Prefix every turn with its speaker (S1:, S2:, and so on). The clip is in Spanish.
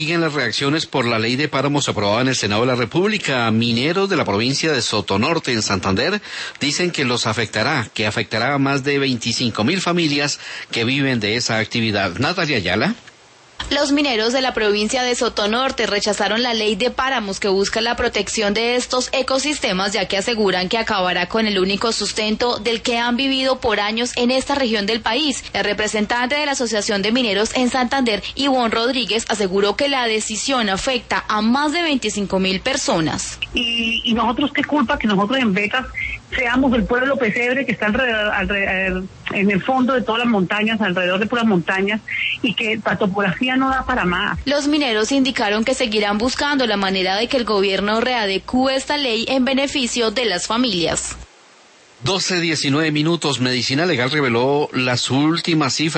S1: Siguen las reacciones por la ley de páramos aprobada en el Senado de la República. Mineros de la provincia de Sotonorte, en Santander, dicen que que afectará a más de 25.000 familias que viven de esa actividad. Natalia Ayala.
S2: Los mineros de la provincia de Sotonorte rechazaron la ley de páramos que busca la protección de estos ecosistemas, ya que aseguran que acabará con el único sustento del que han vivido por años en esta región del país. El representante de la Asociación de Mineros en Santander, Ivonne Rodríguez, aseguró que la decisión afecta a más de 25.000 personas.
S3: Y nosotros, ¿qué culpa que nosotros en Betas seamos el pueblo pesebre que está alrededor, en el fondo de todas las montañas, alrededor de puras montañas, y que la topografía no da para más?
S2: Los mineros indicaron que seguirán buscando la manera de que el gobierno readecúe esta ley en beneficio de las familias.
S1: 12:19. Medicina Legal reveló las últimas cifras